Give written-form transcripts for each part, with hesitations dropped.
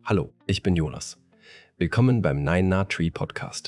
Hallo, ich bin Jonas. Willkommen beim Nine Na Tree Podcast.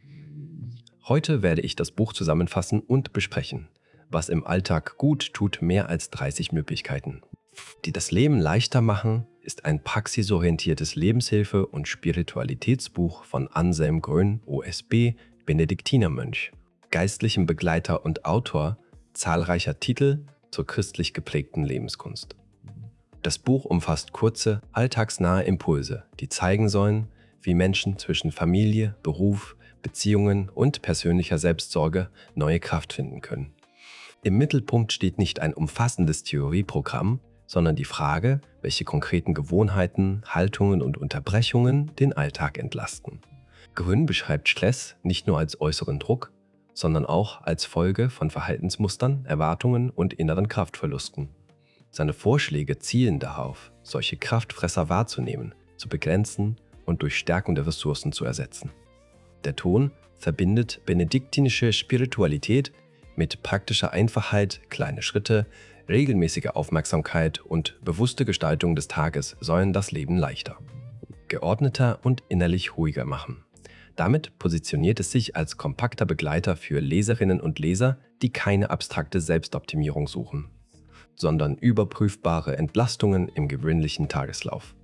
Heute werde ich das Buch zusammenfassen und besprechen, was im Alltag gut tut, mehr als 30 Möglichkeiten. Die das Leben leichter machen, ist ein praxisorientiertes Lebenshilfe- und Spiritualitätsbuch von Anselm Grün, OSB, Benediktinermönch, geistlichem Begleiter und Autor zahlreicher Titel zur christlich geprägten Lebenskunst. Das Buch umfasst kurze, alltagsnahe Impulse, die zeigen sollen, wie Menschen zwischen Familie, Beruf, Beziehungen und persönlicher Selbstsorge neue Kraft finden können. Im Mittelpunkt steht nicht ein umfassendes Theorieprogramm, sondern die Frage, welche konkreten Gewohnheiten, Haltungen und Unterbrechungen den Alltag entlasten. Grün beschreibt Stress nicht nur als äußeren Druck, sondern auch als Folge von Verhaltensmustern, Erwartungen und inneren Kraftverlusten. Seine Vorschläge zielen darauf, solche Kraftfresser wahrzunehmen, zu begrenzen und durch Stärkung der Ressourcen zu ersetzen. Der Ton verbindet benediktinische Spiritualität mit praktischer Einfachheit, kleine Schritte, regelmäßige Aufmerksamkeit und bewusste Gestaltung des Tages sollen das Leben leichter, geordneter und innerlich ruhiger machen. Damit positioniert es sich als kompakter Begleiter für Leserinnen und Leser, die keine abstrakte Selbstoptimierung suchen, sondern überprüfbare Entlastungen im gewöhnlichen Tageslauf.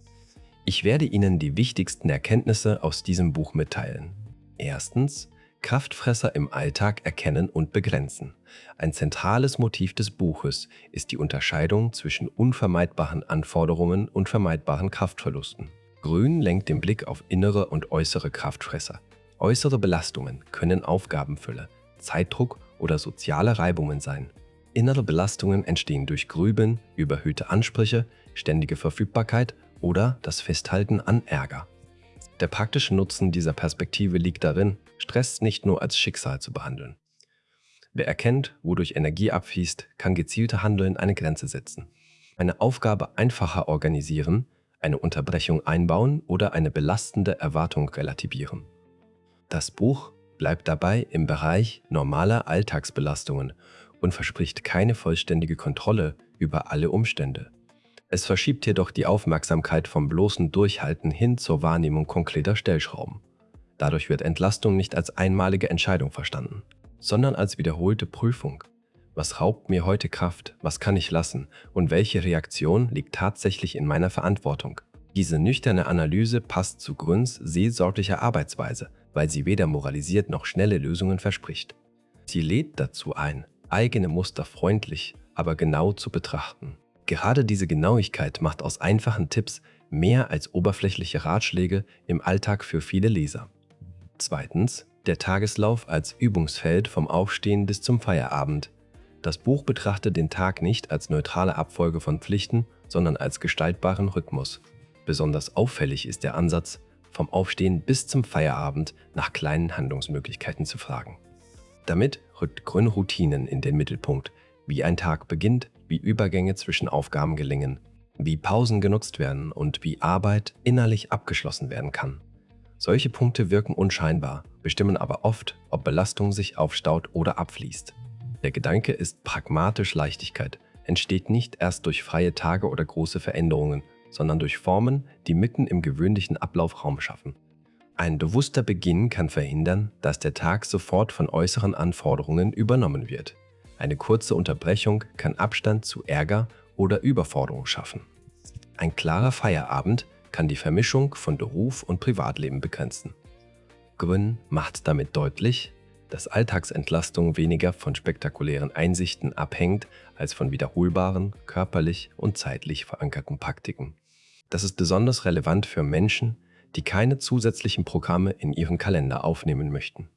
Ich werde Ihnen die wichtigsten Erkenntnisse aus diesem Buch mitteilen. Erstens, Kraftfresser im Alltag erkennen und begrenzen. Ein zentrales Motiv des Buches ist die Unterscheidung zwischen unvermeidbaren Anforderungen und vermeidbaren Kraftverlusten. Grün lenkt den Blick auf innere und äußere Kraftfresser. Äußere Belastungen können Aufgabenfülle, Zeitdruck oder soziale Reibungen sein. Innere Belastungen entstehen durch Grübeln, überhöhte Ansprüche, ständige Verfügbarkeit oder das Festhalten an Ärger. Der praktische Nutzen dieser Perspektive liegt darin, Stress nicht nur als Schicksal zu behandeln. Wer erkennt, wodurch Energie abfließt, kann gezielter Handeln eine Grenze setzen. Eine Aufgabe einfacher organisieren, eine Unterbrechung einbauen oder eine belastende Erwartung relativieren. Das Buch bleibt dabei im Bereich normaler Alltagsbelastungen und verspricht keine vollständige Kontrolle über alle Umstände. Es verschiebt jedoch die Aufmerksamkeit vom bloßen Durchhalten hin zur Wahrnehmung konkreter Stellschrauben. Dadurch wird Entlastung nicht als einmalige Entscheidung verstanden, sondern als wiederholte Prüfung. Was raubt mir heute Kraft, was kann ich lassen und welche Reaktion liegt tatsächlich in meiner Verantwortung? Diese nüchterne Analyse passt zu Grüns seelsorglicher Arbeitsweise, weil sie weder moralisiert noch schnelle Lösungen verspricht. Sie lädt dazu ein, eigene Muster freundlich, aber genau zu betrachten. Gerade diese Genauigkeit macht aus einfachen Tipps mehr als oberflächliche Ratschläge im Alltag für viele Leser. Zweitens, der Tageslauf als Übungsfeld vom Aufstehen bis zum Feierabend. Das Buch betrachtet den Tag nicht als neutrale Abfolge von Pflichten, sondern als gestaltbaren Rhythmus. Besonders auffällig ist der Ansatz, vom Aufstehen bis zum Feierabend nach kleinen Handlungsmöglichkeiten zu fragen. Damit rückt Grün Routinen in den Mittelpunkt, wie ein Tag beginnt, wie Übergänge zwischen Aufgaben gelingen, wie Pausen genutzt werden und wie Arbeit innerlich abgeschlossen werden kann. Solche Punkte wirken unscheinbar, bestimmen aber oft, ob Belastung sich aufstaut oder abfließt. Der Gedanke ist pragmatisch Leichtigkeit, entsteht nicht erst durch freie Tage oder große Veränderungen, sondern durch Formen, die mitten im gewöhnlichen Ablauf Raum schaffen. Ein bewusster Beginn kann verhindern, dass der Tag sofort von äußeren Anforderungen übernommen wird. Eine kurze Unterbrechung kann Abstand zu Ärger oder Überforderung schaffen. Ein klarer Feierabend kann die Vermischung von Beruf und Privatleben begrenzen. Grün macht damit deutlich, dass Alltagsentlastung weniger von spektakulären Einsichten abhängt als von wiederholbaren, körperlich und zeitlich verankerten Praktiken. Das ist besonders relevant für Menschen, die keine zusätzlichen Programme in ihren Kalender aufnehmen möchten.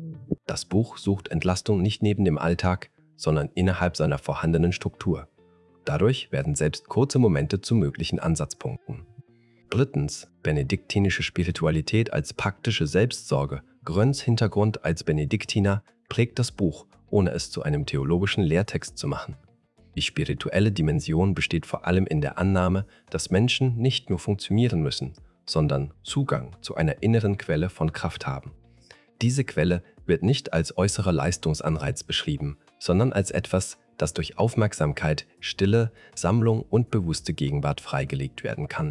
Das Buch sucht Entlastung nicht neben dem Alltag, sondern innerhalb seiner vorhandenen Struktur. Dadurch werden selbst kurze Momente zu möglichen Ansatzpunkten. Drittens, benediktinische Spiritualität als praktische Selbstsorge. Grüns Hintergrund als Benediktiner prägt das Buch, ohne es zu einem theologischen Lehrtext zu machen. Die spirituelle Dimension besteht vor allem in der Annahme, dass Menschen nicht nur funktionieren müssen, sondern Zugang zu einer inneren Quelle von Kraft haben. Diese Quelle wird nicht als äußerer Leistungsanreiz beschrieben, sondern als etwas, das durch Aufmerksamkeit, Stille, Sammlung und bewusste Gegenwart freigelegt werden kann.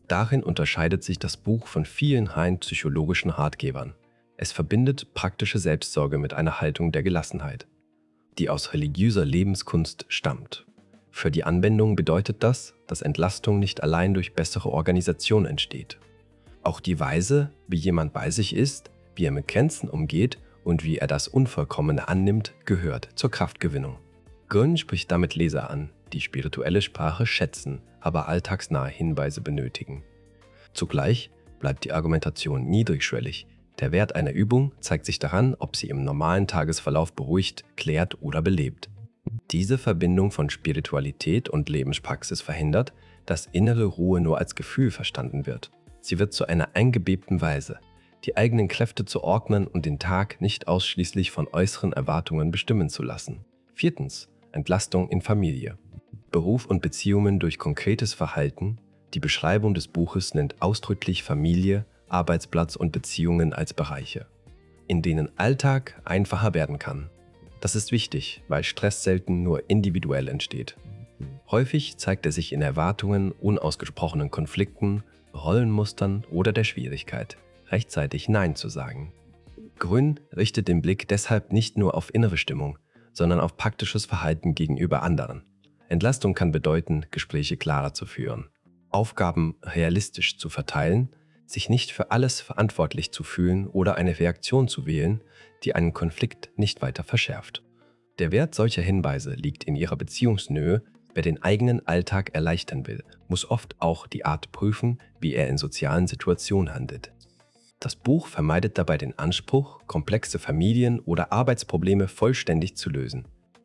Darin unterscheidet sich das Buch von vielen rein psychologischen Ratgebern. Es verbindet praktische Selbstsorge mit einer Haltung der Gelassenheit, die aus religiöser Lebenskunst stammt. Für die Anwendung bedeutet das, dass Entlastung nicht allein durch bessere Organisation entsteht. Auch die Weise, wie jemand bei sich ist, wie er mit Grenzen umgeht und wie er das Unvollkommene annimmt, gehört zur Kraftgewinnung. Grün spricht damit Leser an, die spirituelle Sprache schätzen, aber alltagsnahe Hinweise benötigen. Zugleich bleibt die Argumentation niedrigschwellig. Der Wert einer Übung zeigt sich daran, ob sie im normalen Tagesverlauf beruhigt, klärt oder belebt. Diese Verbindung von Spiritualität und Lebenspraxis verhindert, dass innere Ruhe nur als Gefühl verstanden wird. Sie wird zu einer eingebebten Weise, die eigenen Kräfte zu ordnen und den Tag nicht ausschließlich von äußeren Erwartungen bestimmen zu lassen. 4. Entlastung in Familie. Beruf und Beziehungen durch konkretes Verhalten. Die Beschreibung des Buches nennt ausdrücklich Familie, Arbeitsplatz und Beziehungen als Bereiche, in denen Alltag einfacher werden kann. Das ist wichtig, weil Stress selten nur individuell entsteht. Häufig zeigt er sich in Erwartungen, unausgesprochenen Konflikten, Rollenmustern oder der Schwierigkeit, rechtzeitig Nein zu sagen. Grün richtet den Blick deshalb nicht nur auf innere Stimmung, sondern auf praktisches Verhalten gegenüber anderen. Entlastung kann bedeuten, Gespräche klarer zu führen, Aufgaben realistisch zu verteilen, sich nicht für alles verantwortlich zu fühlen oder eine Reaktion zu wählen, die einen Konflikt nicht weiter verschärft. Der Wert solcher Hinweise liegt in ihrer Beziehungsnähe. Wer den eigenen Alltag erleichtern will, muss oft auch die Art prüfen, wie er in sozialen Situationen handelt. Das Buch vermeidet dabei den Anspruch, komplexe Familien- oder Arbeitsprobleme vollständig zu lösen.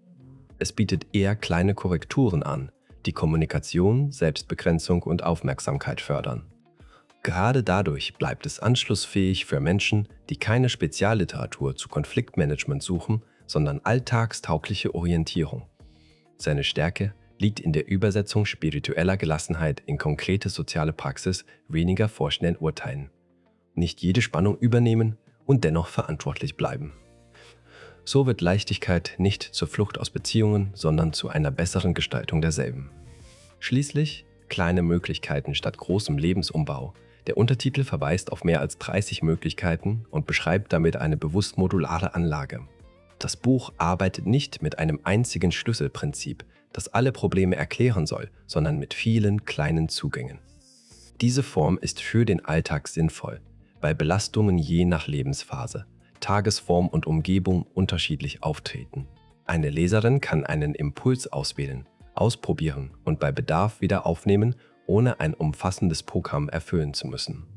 Es bietet eher kleine Korrekturen an, die Kommunikation, Selbstbegrenzung und Aufmerksamkeit fördern. Gerade dadurch bleibt es anschlussfähig für Menschen, die keine Spezialliteratur zu Konfliktmanagement suchen, sondern alltagstaugliche Orientierung. Seine Stärke liegt in der Übersetzung spiritueller Gelassenheit in konkrete soziale Praxis, weniger vorschnellen Urteilen. Nicht jede Spannung übernehmen und dennoch verantwortlich bleiben. So wird Leichtigkeit nicht zur Flucht aus Beziehungen, sondern zu einer besseren Gestaltung derselben. Schließlich kleine Möglichkeiten statt großem Lebensumbau. Der Untertitel verweist auf mehr als 30 Möglichkeiten und beschreibt damit eine bewusst modulare Anlage. Das Buch arbeitet nicht mit einem einzigen Schlüsselprinzip, das alle Probleme erklären soll, sondern mit vielen kleinen Zugängen. Diese Form ist für den Alltag sinnvoll, weil Belastungen je nach Lebensphase, Tagesform und Umgebung unterschiedlich auftreten. Eine Leserin kann einen Impuls auswählen, ausprobieren und bei Bedarf wieder aufnehmen, ohne ein umfassendes Programm erfüllen zu müssen.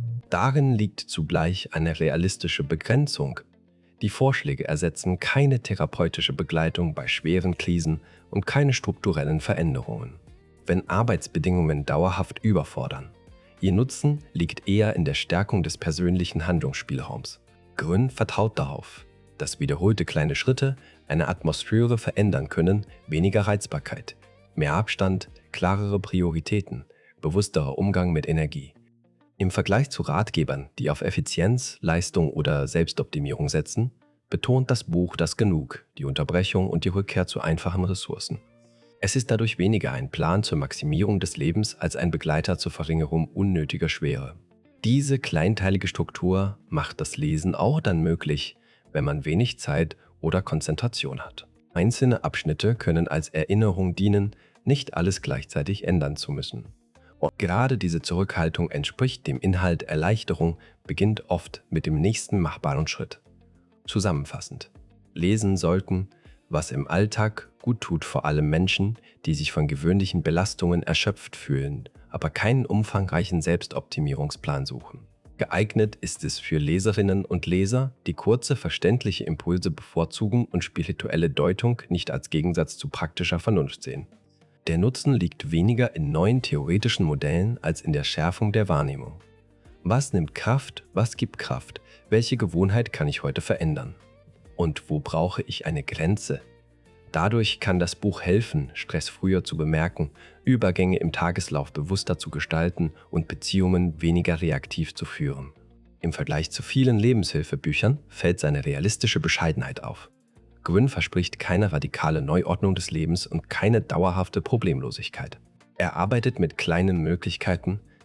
Darin liegt zugleich eine realistische Begrenzung. Die Vorschläge ersetzen keine therapeutische Begleitung bei schweren Krisen und keine strukturellen Veränderungen, wenn Arbeitsbedingungen dauerhaft überfordern. Ihr Nutzen liegt eher in der Stärkung des persönlichen Handlungsspielraums. Grün vertraut darauf, dass wiederholte kleine Schritte eine Atmosphäre verändern können, weniger Reizbarkeit, mehr Abstand, klarere Prioritäten, bewussterer Umgang mit Energie. Im Vergleich zu Ratgebern, die auf Effizienz, Leistung oder Selbstoptimierung setzen, betont das Buch das Genug, die Unterbrechung und die Rückkehr zu einfachen Ressourcen. Es ist dadurch weniger ein Plan zur Maximierung des Lebens als ein Begleiter zur Verringerung unnötiger Schwere. Diese kleinteilige Struktur macht das Lesen auch dann möglich, wenn man wenig Zeit oder Konzentration hat. Einzelne Abschnitte können als Erinnerung dienen, nicht alles gleichzeitig ändern zu müssen. Und gerade diese Zurückhaltung entspricht dem Inhalt Erleichterung, beginnt oft mit dem nächsten machbaren Schritt. Zusammenfassend: Lesen sollten, was im Alltag gut tut, vor allem Menschen, die sich von gewöhnlichen Belastungen erschöpft fühlen, aber keinen umfangreichen Selbstoptimierungsplan suchen. Geeignet ist es für Leserinnen und Leser, die kurze, verständliche Impulse bevorzugen und spirituelle Deutung nicht als Gegensatz zu praktischer Vernunft sehen. Der Nutzen liegt weniger in neuen theoretischen Modellen als in der Schärfung der Wahrnehmung. Was nimmt Kraft? Was gibt Kraft? Welche Gewohnheit kann ich heute verändern? Und wo brauche ich eine Grenze? Dadurch kann das Buch helfen, Stress früher zu bemerken, Übergänge im Tageslauf bewusster zu gestalten und Beziehungen weniger reaktiv zu führen. Im Vergleich zu vielen Lebenshilfebüchern fällt seine realistische Bescheidenheit auf. Gwyn verspricht keine radikale Neuordnung des Lebens und keine dauerhafte Problemlosigkeit. Er arbeitet mit kleinen Möglichkeiten,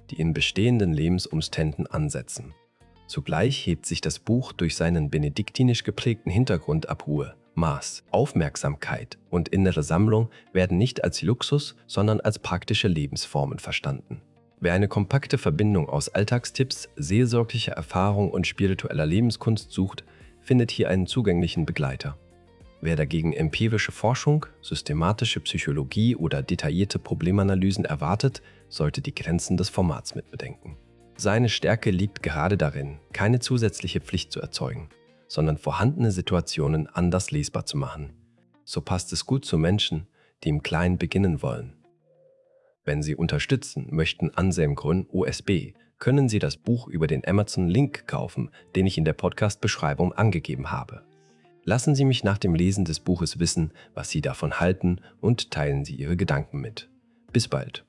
die in bestehenden Lebensumständen ansetzen. Zugleich hebt sich das Buch durch seinen benediktinisch geprägten Hintergrund ab. Ruhe, Maß, Aufmerksamkeit und innere Sammlung werden nicht als Luxus, sondern als praktische Lebensformen verstanden. Wer eine kompakte Verbindung aus Alltagstipps, seelsorglicher Erfahrung und spiritueller Lebenskunst sucht, findet hier einen zugänglichen Begleiter. Wer dagegen empirische Forschung, systematische Psychologie oder detaillierte Problemanalysen erwartet, sollte die Grenzen des Formats mitbedenken. Seine Stärke liegt gerade darin, keine zusätzliche Pflicht zu erzeugen, sondern vorhandene Situationen anders lesbar zu machen. So passt es gut zu Menschen, die im Kleinen beginnen wollen. Wenn Sie unterstützen möchten Anselm Grün OSB, können Sie das Buch über den Amazon-Link kaufen, den ich in der Podcast-Beschreibung angegeben habe. Lassen Sie mich nach dem Lesen des Buches wissen, was Sie davon halten, und teilen Sie Ihre Gedanken mit. Bis bald.